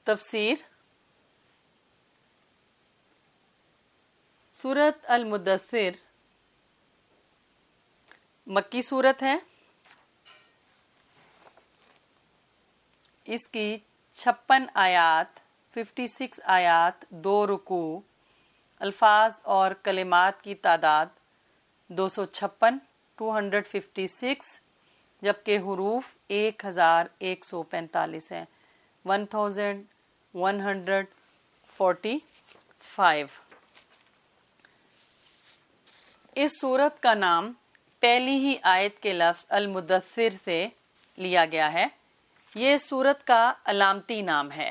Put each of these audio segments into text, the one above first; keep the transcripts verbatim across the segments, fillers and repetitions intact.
تفسیر سورت المدثر مکی سورت ہے. اس کی چھپن آیات ففٹی سکس آیات دو رکوع، الفاظ اور کلمات کی تعداد دو سو چھپن ٹو ہنڈریڈ ففٹی سکس، جبکہ حروف ایک ہزار ایک سو پینتالیس ہیں، one thousand one hundred forty five. اس سورت کا نام پہلی ہی آیت کے لفظ المدثر سے لیا گیا ہے. یہ سورت کا علامتی نام ہے.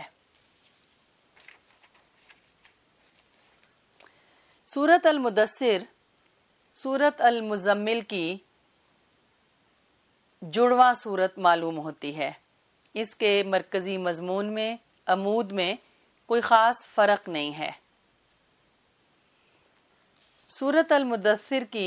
سورت المدثر سورت المزمل کی جڑواں سورت معلوم ہوتی ہے. اس کے مرکزی مضمون میں عمود میں کوئی خاص فرق نہیں ہے. سورت المدثر کی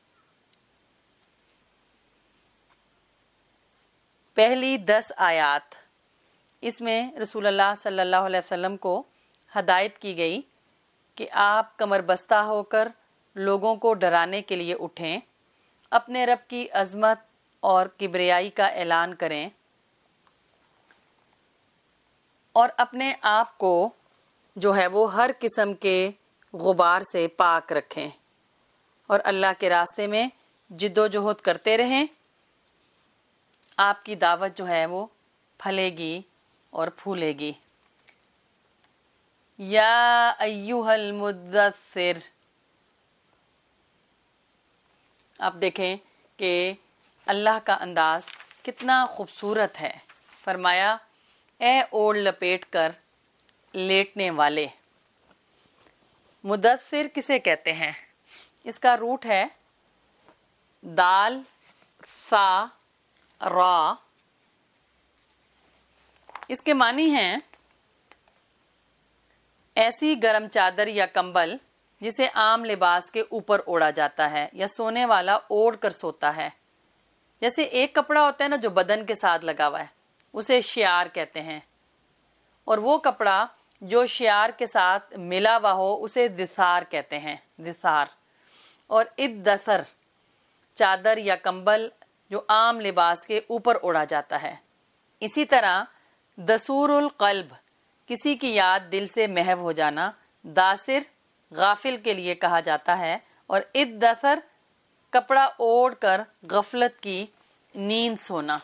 پہلی دس آیات، اس میں رسول اللہ صلی اللہ علیہ وسلم کو ہدایت کی گئی کہ آپ کمر بستہ ہو کر لوگوں کو ڈرانے کے لیے اٹھیں، اپنے رب کی عظمت اور کبریائی کا اعلان کریں اور اپنے آپ کو جو ہے وہ ہر قسم کے غبار سے پاک رکھیں اور اللہ کے راستے میں جد و جہد کرتے رہیں. آپ کی دعوت جو ہے وہ پھلے گی اور پھولے گی. یا ایھا المدثر، آپ دیکھیں کہ اللہ کا انداز کتنا خوبصورت ہے. فرمایا اے اوڑھ لپیٹ کر لیٹنے والے. مدثر کسے کہتے ہیں؟ اس کا روٹ ہے دال سا را. اس کے معنی ہیں ایسی گرم چادر یا کمبل جسے عام لباس کے اوپر اوڑھا جاتا ہے یا سونے والا اوڑھ کر سوتا ہے. جیسے ایک کپڑا ہوتا ہے نا جو بدن کے ساتھ لگا ہوا ہے، اسے شیار کہتے ہیں، اور وہ کپڑا جو شیار کے ساتھ ملا ہوا ہو اسے دثار کہتے ہیں. دثار اور ادثر چادر یا کمبل جو عام لباس کے اوپر اوڑھا جاتا ہے. اسی طرح دسور القلب کسی کی یاد دل سے محو ہو جانا داسر غافل کے لیے کہا جاتا ہے، اور ادثر کپڑا اوڑھ کر غفلت کی نیند سونا.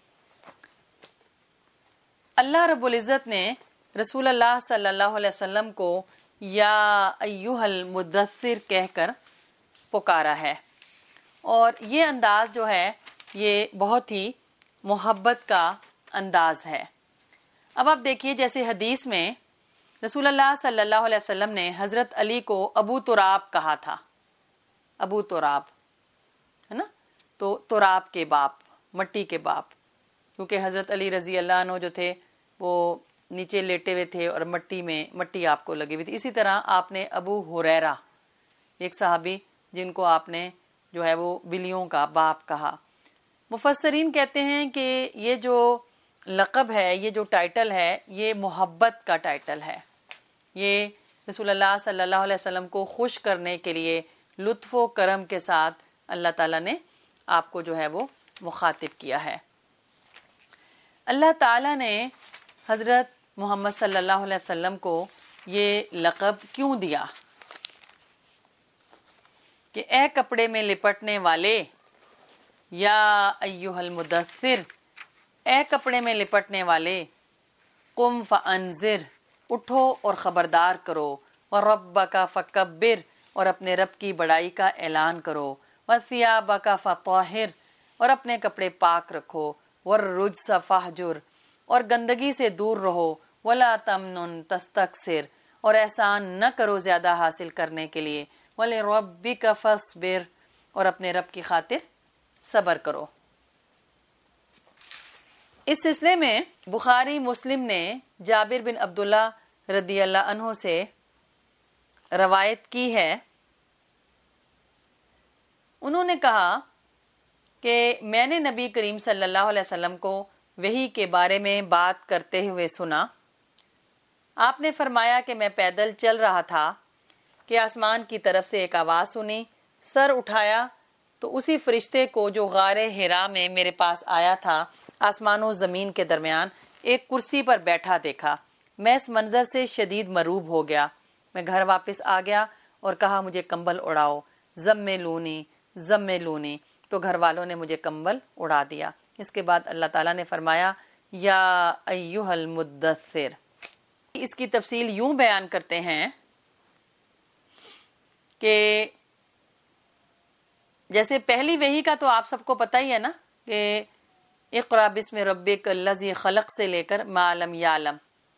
اللہ رب العزت نے رسول اللہ صلی اللہ علیہ وسلم کو یا ایھا المدثر کہہ کر پکارا ہے، اور یہ انداز جو ہے یہ بہت ہی محبت کا انداز ہے. اب آپ دیکھیے جیسے حدیث میں رسول اللہ صلی اللہ علیہ وسلم نے حضرت علی کو ابو تراب کہا تھا. ابو تراب ہے نا، تو تراب کے باپ، مٹی کے باپ، کیونکہ حضرت علی رضی اللہ عنہ جو تھے وہ نیچے لیٹے ہوئے تھے اور مٹی میں مٹی آپ کو لگی ہوئی تھی. اسی طرح آپ نے ابو ہریرہ ایک صحابی جن کو آپ نے جو ہے وہ بلیوں کا باپ کہا. مفسرین کہتے ہیں کہ یہ جو لقب ہے، یہ جو ٹائٹل ہے، یہ محبت کا ٹائٹل ہے. یہ رسول اللہ صلی اللہ علیہ وسلم کو خوش کرنے کے لیے لطف و کرم کے ساتھ اللہ تعالیٰ نے آپ کو جو ہے وہ مخاطب کیا ہے. اللہ تعالیٰ نے حضرت محمد صلی اللہ علیہ وسلم کو یہ لقب کیوں دیا کہ اے کپڑے میں لپٹنے والے، یا ایھا المدثر، اے کپڑے میں لپٹنے والے، قم فانذر، اٹھو اور خبردار کرو، وربک فکبر، اور اپنے رب کی بڑائی کا اعلان کرو، وثیابک فطہر، اور اپنے کپڑے پاک رکھو، والرجس فاہجر، اور گندگی سے دور رہو، ولا تمنن تستکثر، اور احسان نہ کرو زیادہ حاصل کرنے کے لیے، ولربک فاصبر، اور اپنے رب کی خاطر صبر کرو. اس سلسلے میں بخاری مسلم نے جابر بن عبداللہ رضی اللہ عنہ سے روایت کی ہے. انہوں نے کہا کہ میں نے نبی کریم صلی اللہ علیہ وسلم کو وحی کے بارے میں بات کرتے ہوئے سنا آپ نے فرمایا کہ میں پیدل چل رہا تھا کہ آسمان کی طرف سے ایک آواز سنی، سر اٹھایا تو اسی فرشتے کو جو غار حرا میں میرے پاس آیا تھا آسمان و زمین کے درمیان ایک کرسی پر بیٹھا دیکھا۔ میں اس منظر سے شدید مرعوب ہو گیا۔ میں گھر واپس آ گیا اور کہا مجھے کمبل اڑاؤ، زملونی زملونی، تو گھر والوں نے مجھے کمبل اڑا دیا۔ اس کے بعد اللہ تعالیٰ نے فرمایا یا ایھا المدثر۔ اس کی تفصیل یوں بیان کرتے ہیں کہ جیسے پہلی وحی کا تو آپ سب کو پتہ ہی ہے نا کہ اقرا بسم ربک الذی خلق سے لے کر ما لم یعلم،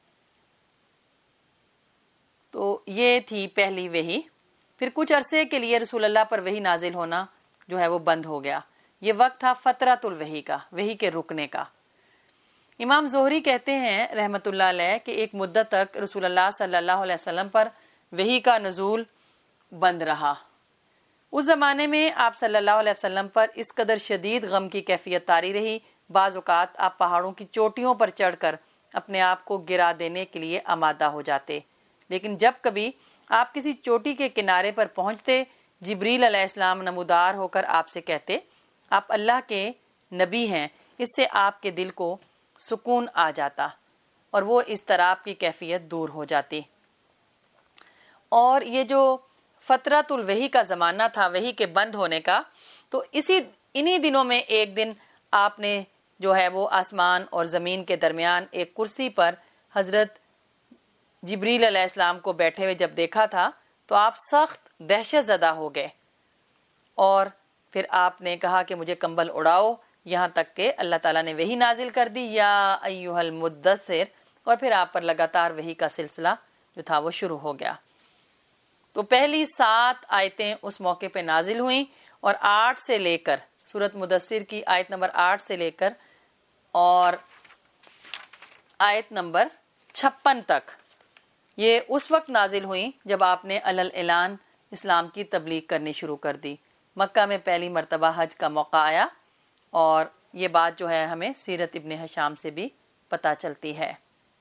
تو یہ تھی پہلی وحی۔ پھر کچھ عرصے کے لیے رسول اللہ پر وحی نازل ہونا جو ہے وہ بند ہو گیا۔ یہ وقت تھا فترۃ الوحی کا، وحی کے رکنے کا۔ امام زہری کہتے ہیں رحمت اللہ علیہ کہ ایک مدت تک رسول اللہ صلی اللہ علیہ وسلم پر وحی کا نزول بند رہا۔ اس زمانے میں آپ صلی اللہ علیہ وسلم پر اس قدر شدید غم کی کیفیت طاری رہی، بعض اوقات آپ پہاڑوں کی چوٹیوں پر چڑھ کر اپنے آپ کو گرا دینے کے لیے آمادہ ہو جاتے، لیکن جب کبھی آپ کسی چوٹی کے کنارے پر پہنچتے، جبریل علیہ السلام نمودار ہو کر آپ سے کہتے آپ اللہ کے نبی ہیں۔ اس سے آپ کے دل کو سکون آ جاتا اور وہ اضطراب کی کیفیت دور ہو جاتی۔ اور یہ جو فترۃ الوحی کا زمانہ تھا، وحی کے بند ہونے کا، تو اسی انہی دنوں میں ایک دن آپ نے جو ہے وہ آسمان اور زمین کے درمیان ایک کرسی پر حضرت جبریل علیہ السلام کو بیٹھے ہوئے جب دیکھا تھا تو آپ سخت دہشت زدہ ہو گئے، اور پھر آپ نے کہا کہ مجھے کمبل اڑاؤ، یہاں تک کہ اللہ تعالیٰ نے وحی نازل کر دی یا ایھا المدثر، اور پھر آپ پر لگاتار وحی کا سلسلہ جو تھا وہ شروع ہو گیا۔ تو پہلی سات آیتیں اس موقع پہ نازل ہوئیں، اور آٹھ سے لے کر سورۃ مدثر کی آیت نمبر آٹھ سے لے کر اور آیت نمبر چھپن تک یہ اس وقت نازل ہوئیں جب آپ نے علل اعلان اسلام کی تبلیغ کرنی شروع کر دی۔ مکہ میں پہلی مرتبہ حج کا موقع آیا، اور یہ بات جو ہے ہمیں سیرت ابن ہشام سے بھی پتہ چلتی ہے۔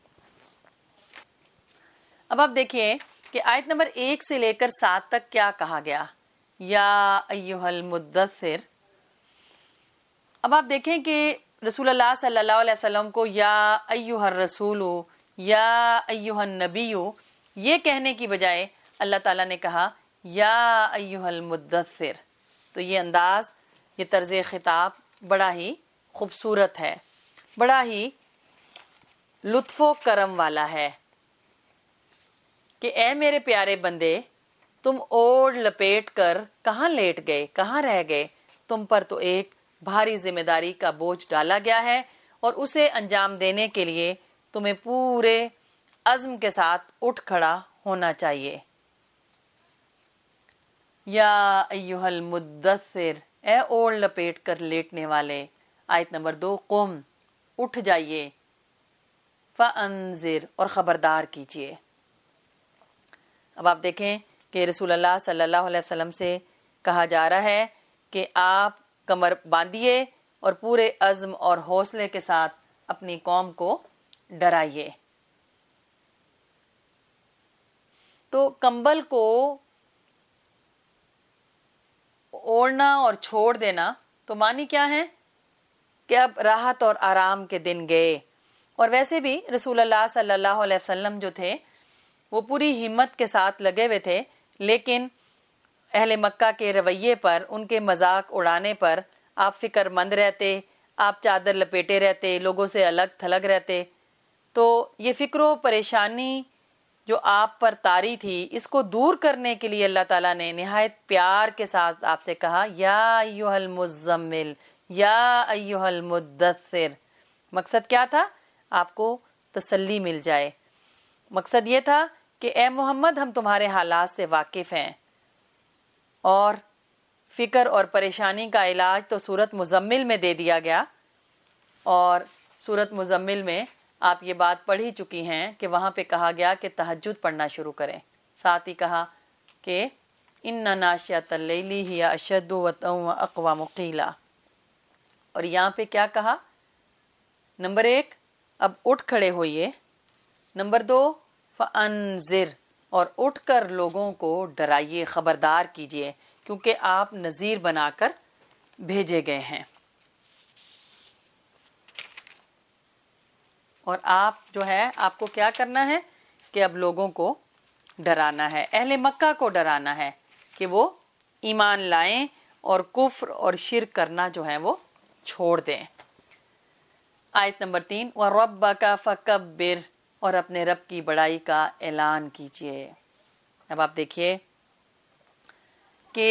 اب آپ دیکھیے کہ آیت نمبر ایک سے لے کر سات تک کیا کہا گیا، یا ایھا المدثر۔ اب آپ دیکھیں کہ رسول اللہ صلی اللہ علیہ وسلم کو یا ایھا الرسول، یا ایھا النبی یہ کہنے کی بجائے اللہ تعالیٰ نے کہا یا ایھا المدثر۔ تو یہ انداز، یہ طرز خطاب بڑا ہی خوبصورت ہے، بڑا ہی لطف و کرم والا ہے کہ اے میرے پیارے بندے، تم اوڑھ لپیٹ کر کہاں لیٹ گئے، کہاں رہ گئے؟ تم پر تو ایک بھاری ذمہ داری کا بوجھ ڈالا گیا ہے، اور اسے انجام دینے کے لیے تمہیں پورے عزم کے ساتھ اٹھ کھڑا ہونا چاہیے۔ یا ایھا المدثر، اے اوڑھ لپیٹ کر لیٹنے والے۔ آیت نمبر دو، قم، اٹھ جائیے، فانذر، اور خبردار کیجیے۔ اب آپ دیکھیں کہ رسول اللہ صلی اللہ علیہ وسلم سے کہا جا رہا ہے کہ آپ کمر باندھیے اور پورے عزم اور حوصلے کے ساتھ اپنی قوم کو ڈرائیے۔ تو کمبل کو اوڑھنا اور چھوڑ دینا تو معنی کیا ہے کہ اب راحت اور آرام کے دن گئے۔ اور ویسے بھی رسول اللہ صلی اللہ علیہ وسلم جو تھے وہ پوری ہمت کے ساتھ لگے ہوئے تھے، لیکن اہل مکہ کے رویے پر، ان کے مذاق اڑانے پر آپ فکر مند رہتے، آپ چادر لپیٹے رہتے، لوگوں سے الگ تھلگ رہتے۔ تو یہ فکر و پریشانی جو آپ پر طاری تھی، اس کو دور کرنے کے لیے اللہ تعالیٰ نے نہایت پیار کے ساتھ آپ سے کہا یا ایھا المزمل، یا ایھا المدثر۔ مقصد کیا تھا؟ آپ کو تسلی مل جائے۔ مقصد یہ تھا کہ اے محمد، ہم تمہارے حالات سے واقف ہیں، اور فکر اور پریشانی کا علاج تو سورت مزمل میں دے دیا گیا، اور سورت مزمل میں آپ یہ بات پڑھ ہی چکی ہیں کہ وہاں پہ کہا گیا کہ تہجد پڑھنا شروع کریں، ساتھ ہی کہا کہ ان ناشئۃ اللیل ہی اشد وطئا واقوم قیلا۔ اور یہاں پہ کیا کہا؟ نمبر ایک، اب اٹھ کھڑے ہوئیے۔ نمبر دو، فانذر، اور اٹھ کر لوگوں کو ڈرائیے، خبردار کیجیے، کیونکہ آپ نذیر بنا کر بھیجے گئے ہیں۔ اور آپ جو ہے آپ کو کیا کرنا ہے کہ اب لوگوں کو ڈرانا ہے، اہل مکہ کو ڈرانا ہے کہ وہ ایمان لائیں اور کفر اور شرک کرنا جو ہے وہ چھوڑ دیں۔ آیت نمبر تین، وَرَبَّكَ فَكَبِّرْ، اور اپنے رب کی بڑائی کا اعلان کیجئے۔ اب آپ دیکھیے کہ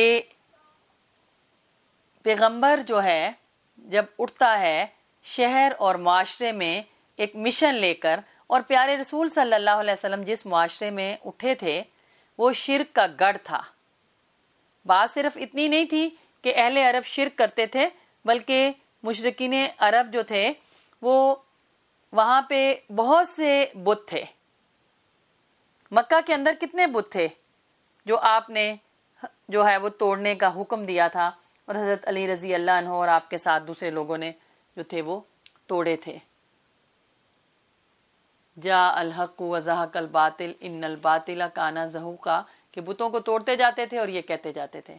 پیغمبر جو ہے جب اٹھتا ہے شہر اور معاشرے میں ایک مشن لے کر، اور پیارے رسول صلی اللہ علیہ وسلم جس معاشرے میں اٹھے تھے وہ شرک کا گڑھ تھا۔ بات صرف اتنی نہیں تھی کہ اہل عرب شرک کرتے تھے، بلکہ مشرکین عرب جو تھے وہ وہاں پہ بہت سے بت تھے۔ مکہ کے اندر کتنے بت تھے جو آپ نے جو ہے وہ توڑنے کا حکم دیا تھا، اور حضرت علی رضی اللہ عنہ اور آپ کے ساتھ دوسرے لوگوں نے جو تھے وہ توڑے تھے۔ جاء الحق وزہق الباطل ان الباطل کان زہوقا، کہ بتوں کو توڑتے جاتے تھے اور یہ کہتے جاتے تھے۔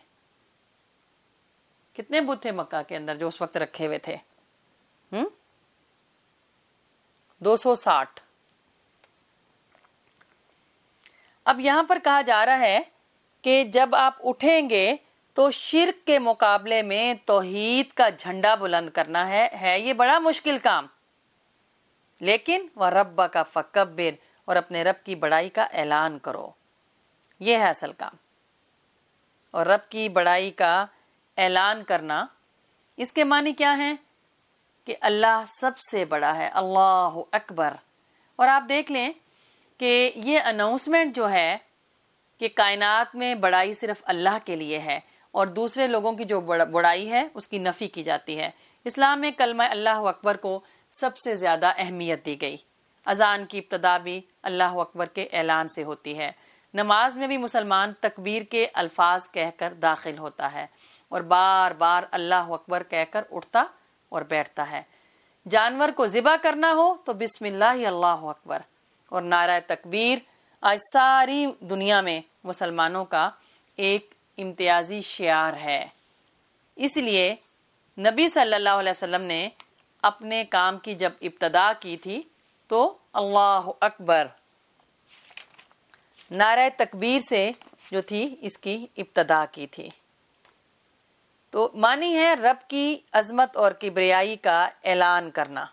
کتنے بت تھے مکہ کے اندر جو اس وقت رکھے ہوئے تھے؟ ہم دو سو ساٹھ۔ اب یہاں پر کہا جا رہا ہے کہ جب آپ اٹھیں گے تو شرک کے مقابلے میں توحید کا جھنڈا بلند کرنا ہے ہے یہ بڑا مشکل کام، لیکن وَرَبَّكَ فَكَبِّرْ، اور اپنے رب کی بڑائی کا اعلان کرو، یہ ہے اصل کام۔ اور رب کی بڑائی کا اعلان کرنا، اس کے معنی کیا ہیں کہ اللہ سب سے بڑا ہے، اللہ اکبر۔ اور آپ دیکھ لیں کہ یہ اناؤنسمنٹ جو ہے کہ کائنات میں بڑائی صرف اللہ کے لیے ہے، اور دوسرے لوگوں کی جو بڑائی ہے اس کی نفی کی جاتی ہے۔ اسلام میں کلمہ اللہ اکبر کو سب سے زیادہ اہمیت دی گئی۔ اذان کی ابتدا بھی اللہ اکبر کے اعلان سے ہوتی ہے۔ نماز میں بھی مسلمان تکبیر کے الفاظ کہہ کر داخل ہوتا ہے اور بار بار اللہ اکبر کہہ کر اٹھتا اور بیٹھتا ہے۔ جانور کو ذبح کرنا ہو تو بسم اللہ اللہ اکبر، اور نعرہ تکبیر آج ساری دنیا میں مسلمانوں کا ایک امتیازی شعار ہے۔ اس لیے نبی صلی اللہ علیہ وسلم نے اپنے کام کی جب ابتدا کی تھی تو اللہ اکبر نعرہ تکبیر سے جو تھی اس کی ابتدا کی تھی۔ تو معنی ہے رب کی عظمت اور کبریائی کا اعلان کرنا۔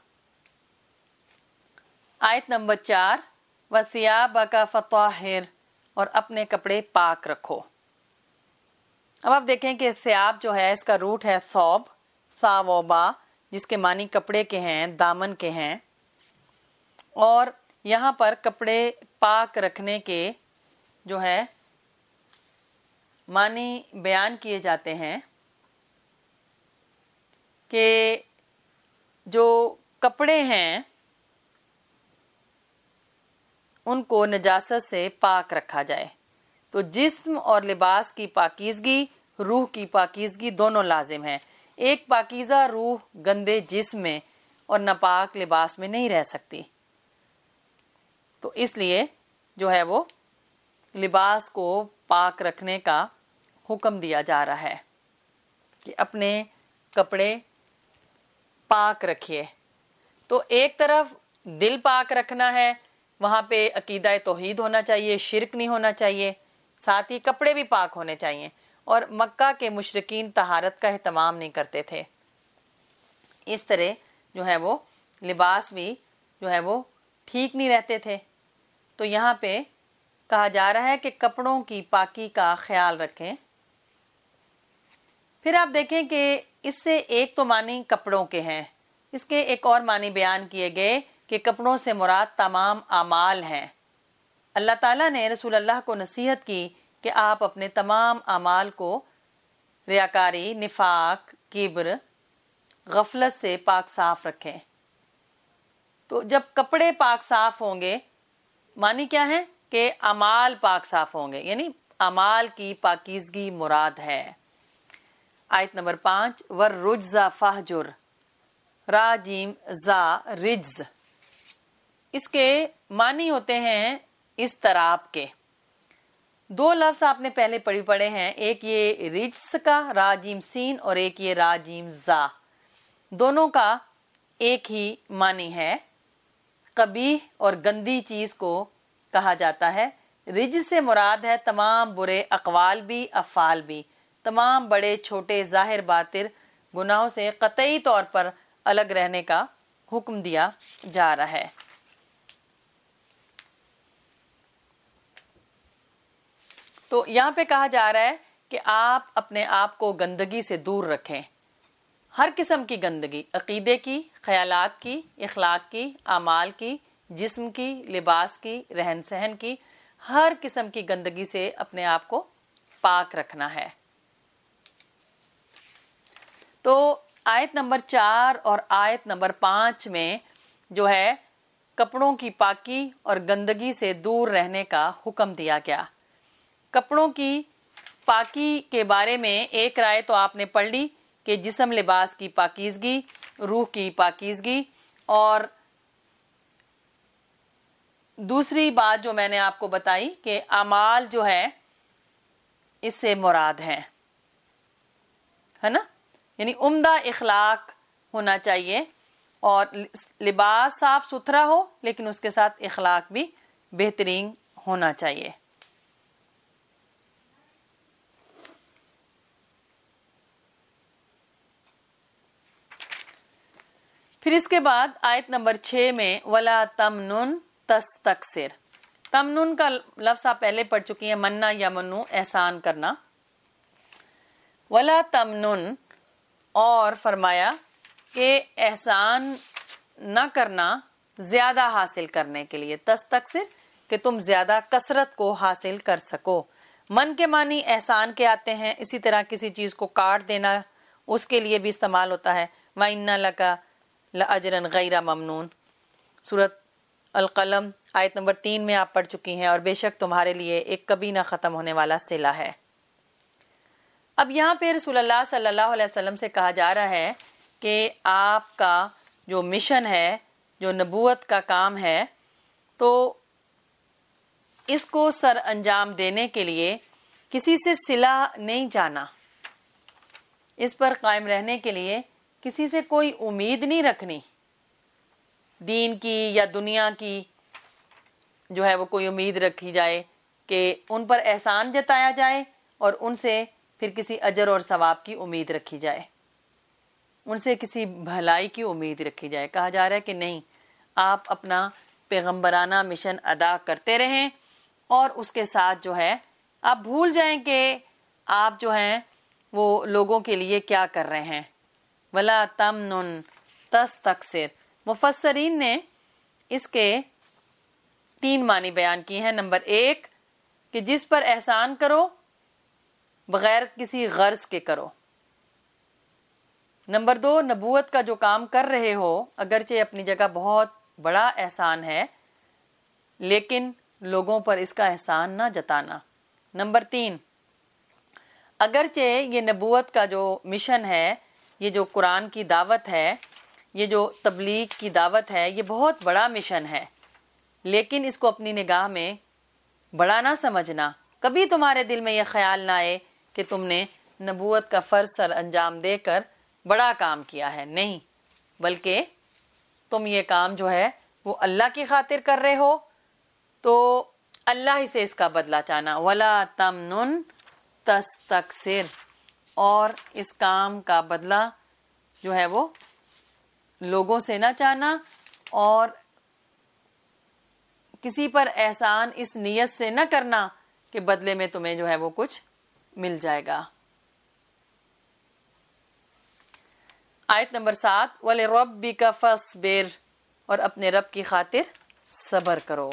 آیت نمبر چار، وَثِيَابَكَ فَطَهِّرْ، اور اپنے کپڑے پاک رکھو۔ اب آپ دیکھیں کہ ثیاب جو ہے اس کا روٹ ہے ثوب، ثاوبا، جس کے معنی کپڑے کے ہیں، دامن کے ہیں، اور یہاں پر کپڑے پاک رکھنے کے جو ہے معنی بیان کیے جاتے ہیں کہ جو کپڑے ہیں ان کو نجاست سے پاک رکھا جائے۔ تو جسم اور لباس کی پاکیزگی، روح کی پاکیزگی دونوں لازم ہیں۔ ایک پاکیزہ روح گندے جسم میں اور ناپاک لباس میں نہیں رہ سکتی، تو اس لیے جو ہے وہ لباس کو پاک رکھنے کا حکم دیا جا رہا ہے کہ اپنے کپڑے پاک رکھیے۔ تو ایک طرف دل پاک رکھنا ہے، وہاں پہ عقیدہ توحید ہونا چاہیے، شرک نہیں ہونا چاہیے، ساتھ ہی کپڑے بھی پاک ہونے چاہیے۔ اور مکہ کے مشرکین طہارت کا اہتمام نہیں کرتے تھے، اس طرح جو ہے وہ لباس بھی جو ہے وہ ٹھیک نہیں رہتے تھے۔ تو یہاں پہ کہا جا رہا ہے کہ کپڑوں کی پاکی کا خیال رکھیں۔ پھر آپ دیکھیں کہ اس سے ایک تو معنی کپڑوں کے ہیں، اس کے ایک اور معنی بیان کیے گئے کہ کپڑوں سے مراد تمام اعمال ہیں۔ اللہ تعالیٰ نے رسول اللہ کو نصیحت کی کہ آپ اپنے تمام اعمال کو ریاکاری، نفاق، کبر، غفلت سے پاک صاف رکھیں۔ تو جب کپڑے پاک صاف ہوں گے، معنی کیا ہے کہ اعمال پاک صاف ہوں گے، یعنی اعمال کی پاکیزگی مراد ہے۔ آیت نمبر پانچ، وَالرُّجْزَ فَاہْجُرْ، را جیم زا رجز، اس کے معنی ہوتے ہیں اضطراب کے. دو لفظ آپ نے پہلے پڑھی پڑھے ہیں، ایک یہ رجس کا را جیم سین اور ایک یہ را جیم زا. دونوں کا ایک ہی معنی ہے، قبیح اور گندی چیز کو کہا جاتا ہے. رجس سے مراد ہے تمام برے اقوال بھی افعال بھی، تمام بڑے چھوٹے ظاہر باطن گناہوں سے قطعی طور پر الگ رہنے کا حکم دیا جا رہا ہے. تو یہاں پہ کہا جا رہا ہے کہ آپ اپنے آپ کو گندگی سے دور رکھیں، ہر قسم کی گندگی، عقیدے کی، خیالات کی، اخلاق کی، اعمال کی، جسم کی، لباس کی، رہن سہن کی، ہر قسم کی گندگی سے اپنے آپ کو پاک رکھنا ہے. تو آیت نمبر چار اور آیت نمبر پانچ میں جو ہے کپڑوں کی پاکی اور گندگی سے دور رہنے کا حکم دیا گیا. کپڑوں کی پاکی کے بارے میں ایک رائے تو آپ نے پڑھ لی کہ جسم لباس کی پاکیزگی، روح کی پاکیزگی، اور دوسری بات جو میں نے آپ کو بتائی کہ اعمال جو ہے اس سے مراد ہے ہے نا، یعنی عمدہ اخلاق ہونا چاہیے اور لباس صاف ستھرا ہو لیکن اس کے ساتھ اخلاق بھی بہترین ہونا چاہیے. پھر اس کے بعد آیت نمبر چھ میں وَلَا تَمْنُن تَسْتَكْثِرْ. تمنن کا لفظ آپ پہلے پڑھ چکی ہیں، مننا یا منو احسان کرنا. وَلَا تَمْنُن، اور فرمایا کہ احسان نہ کرنا زیادہ حاصل کرنے کے لیے، تستکثر کہ تم زیادہ کثرت کو حاصل کر سکو. من کے معنی احسان کے آتے ہیں، اسی طرح کسی چیز کو کاٹ دینا اس کے لیے بھی استعمال ہوتا ہے. وَإِنَّ لَكَ لَأَجْرًا غَيْرَ مَمْنُونَ، سورۃ القلم آیت نمبر تین میں آپ پڑھ چکی ہیں، اور بے شک تمہارے لیے ایک کبھی نہ ختم ہونے والا صلہ ہے. اب یہاں پہ رسول اللہ صلی اللہ علیہ وسلم سے کہا جا رہا ہے کہ آپ کا جو مشن ہے، جو نبوت کا کام ہے، تو اس کو سر انجام دینے کے لیے کسی سے صلہ نہیں جانا، اس پر قائم رہنے کے لیے کسی سے کوئی امید نہیں رکھنی، دین کی یا دنیا کی جو ہے وہ کوئی امید رکھی جائے کہ ان پر احسان جتایا جائے اور ان سے پھر کسی اجر اور ثواب کی امید رکھی جائے، ان سے کسی بھلائی کی امید رکھی جائے. کہا جا رہا ہے کہ نہیں، آپ اپنا پیغمبرانہ مشن ادا کرتے رہیں اور اس کے ساتھ جو ہے آپ بھول جائیں کہ آپ جو ہیں وہ لوگوں کے لیے کیا کر رہے ہیں. وَلَا تَمْنُن تَسْتَكْثِرْ. مفسرین نے اس کے تین معنی بیان کی ہیں. نمبر ایک کہ جس پر احسان کرو بغیر کسی غرض کے کرو. نمبر دو، نبوت کا جو کام کر رہے ہو اگرچہ اپنی جگہ بہت بڑا احسان ہے لیکن لوگوں پر اس کا احسان نہ جتانا. نمبر تین، اگرچہ یہ نبوت کا جو مشن ہے، یہ جو قرآن کی دعوت ہے، یہ جو تبلیغ کی دعوت ہے، یہ بہت بڑا مشن ہے لیکن اس کو اپنی نگاہ میں بڑا نہ سمجھنا. کبھی تمہارے دل میں یہ خیال نہ آئے کہ تم نے نبوت کا فرض سر انجام دے کر بڑا کام کیا ہے، نہیں، بلکہ تم یہ کام جو ہے وہ اللہ کی خاطر کر رہے ہو تو اللہ ہی سے اس کا بدلہ چاہنا. وَلَا تَمْنُن تَسْتَكْثِرْ، اور اس کام کا بدلہ جو ہے وہ لوگوں سے نہ چاہنا اور کسی پر احسان اس نیت سے نہ کرنا کہ بدلے میں تمہیں جو ہے وہ کچھ مل جائے گا. آیت نمبر سات، وَلِرَبِّكَ فَاصْبِرْ، اور اپنے رب کی خاطر صبر کرو.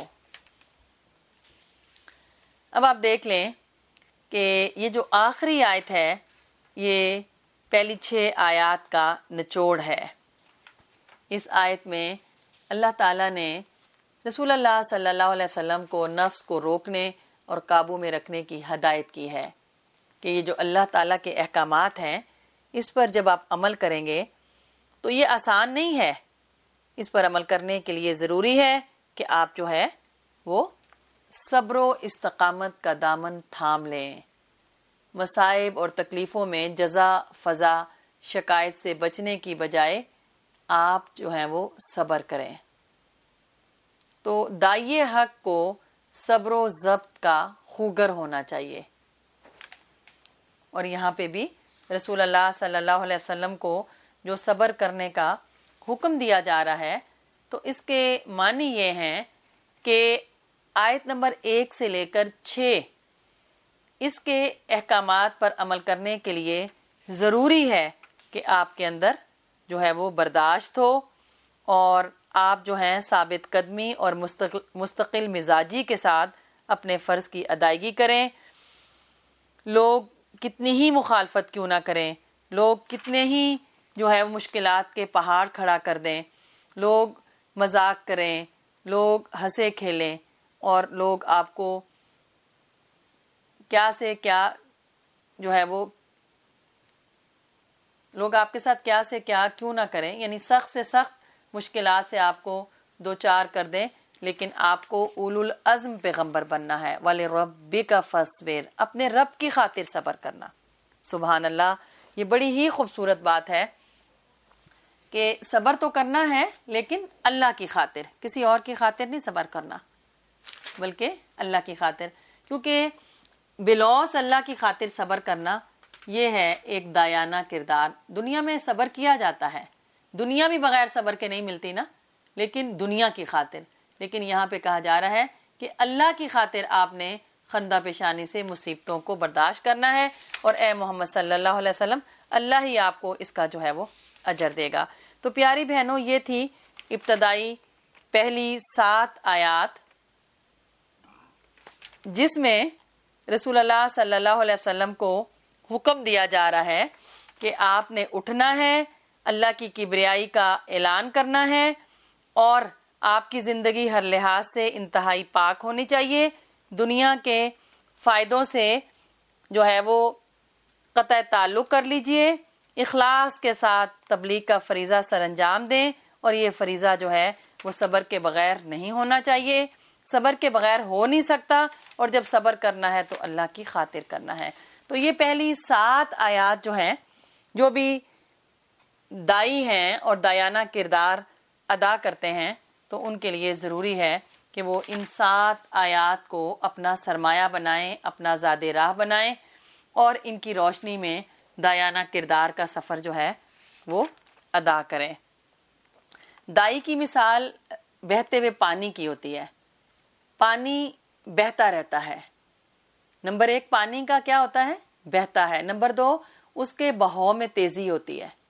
اب آپ دیکھ لیں کہ یہ جو آخری آیت ہے یہ پہلی چھ آیات کا نچوڑ ہے. اس آیت میں اللہ تعالیٰ نے رسول اللہ صلی اللہ علیہ وسلم کو نفس کو روکنے اور قابو میں رکھنے کی ہدایت کی ہے کہ یہ جو اللہ تعالیٰ کے احکامات ہیں اس پر جب آپ عمل کریں گے تو یہ آسان نہیں ہے. اس پر عمل کرنے کے لیے ضروری ہے کہ آپ جو ہے وہ صبر و استقامت کا دامن تھام لیں. مصائب اور تکلیفوں میں جزا فضا شکایت سے بچنے کی بجائے آپ جو ہیں وہ صبر کریں. تو داعی حق کو صبر و ضبط کا خوگر ہونا چاہیے. اور یہاں پہ بھی رسول اللہ صلی اللہ علیہ وسلم کو جو صبر کرنے کا حکم دیا جا رہا ہے تو اس کے معنی یہ ہیں کہ آیت نمبر ایک سے لے کر چھ اس کے احکامات پر عمل کرنے کے لیے ضروری ہے کہ آپ کے اندر جو ہے وہ برداشت ہو اور آپ جو ہیں ثابت قدمی اور مستقل مستقل مزاجی کے ساتھ اپنے فرض کی ادائیگی کریں. لوگ کتنی ہی مخالفت کیوں نہ کریں, لوگ کتنے ہی جو ہے وہ مشکلات کے پہاڑ کھڑا کر دیں, لوگ مذاق کریں, لوگ ہنسے کھیلیں اور لوگ آپ کو کیا سے کیا جو ہے وہ لوگ آپ کے ساتھ کیا سے کیا کیوں نہ کریں, یعنی سخت سے سخت مشکلات سے آپ کو دو چار کر دیں, لیکن آپ کو اولو العزم پیغمبر بننا ہے. وَلِرَبِّكَ فَاصْبِرْ, اپنے رب کی خاطر صبر کرنا. سبحان اللہ, یہ بڑی ہی خوبصورت بات ہے کہ صبر تو کرنا ہے لیکن اللہ کی خاطر, کسی اور کی خاطر نہیں صبر کرنا بلکہ اللہ کی خاطر. کیونکہ بلوس اللہ کی خاطر صبر کرنا یہ ہے ایک دایانہ کردار. دنیا میں صبر کیا جاتا ہے, دنیا بھی بغیر صبر کے نہیں ملتی نا, لیکن دنیا کی خاطر. لیکن یہاں پہ کہا جا رہا ہے کہ اللہ کی خاطر آپ نے خندہ پیشانی سے مصیبتوں کو برداشت کرنا ہے, اور اے محمد صلی اللہ علیہ وسلم اللہ ہی آپ کو اس کا جو ہے وہ اجر دے گا. تو پیاری بہنوں, یہ تھی ابتدائی پہلی سات آیات جس میں رسول اللہ صلی اللہ علیہ وسلم کو حکم دیا جا رہا ہے کہ آپ نے اٹھنا ہے, اللہ کی کبریائی کا اعلان کرنا ہے, اور آپ کی زندگی ہر لحاظ سے انتہائی پاک ہونی چاہیے. دنیا کے فائدوں سے جو ہے وہ قطع تعلق کر لیجئے, اخلاص کے ساتھ تبلیغ کا فریضہ سر انجام دیں, اور یہ فریضہ جو ہے وہ صبر کے بغیر نہیں ہونا چاہیے, صبر کے بغیر ہو نہیں سکتا, اور جب صبر کرنا ہے تو اللہ کی خاطر کرنا ہے. تو یہ پہلی سات آیات جو ہیں, جو بھی دائی ہیں اور دایانہ کردار ادا کرتے ہیں, تو ان کے لیے ضروری ہے کہ وہ ان سات آیات کو اپنا سرمایہ بنائیں, اپنا زاد راہ بنائیں, اور ان کی روشنی میں دایانہ کردار کا سفر جو ہے وہ ادا کریں. دائی کی مثال بہتے ہوئے پانی کی ہوتی ہے. پانی بہتا رہتا ہے. نمبر ایک, پانی کا کیا ہوتا ہے؟ بہتا ہے. نمبر دو, اس کے بہاؤ میں تیزی ہوتی ہے,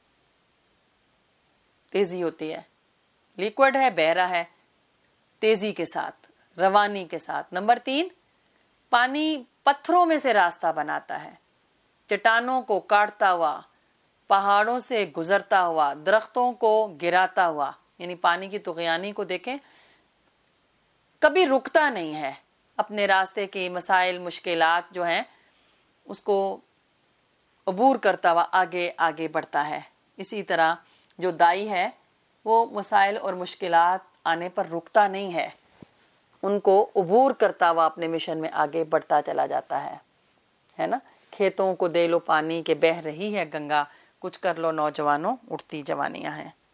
تیزی ہوتی ہے. لیکوڈ ہے, بہہ رہا ہے تیزی کے ساتھ, روانی کے ساتھ. نمبر تین, پانی پتھروں میں سے راستہ بناتا ہے, چٹانوں کو کاٹتا ہوا, پہاڑوں سے گزرتا ہوا, درختوں کو گراتا ہوا. یعنی پانی کی طغیانی کو دیکھیں, کبھی رکتا نہیں ہے, اپنے راستے کی مسائل مشکلات جو ہیں اس کو عبور کرتا ہوا آگے آگے بڑھتا ہے. اسی طرح جو دائی ہے وہ مسائل اور مشکلات آنے پر رکتا نہیں ہے, ان کو عبور کرتا ہوا اپنے مشن میں آگے بڑھتا چلا جاتا ہے, ہے نا. کھیتوں کو دے لو پانی کے بہہ رہی ہے گنگا, کچھ کر لو نوجوانوں اٹھتی جوانیاں ہیں.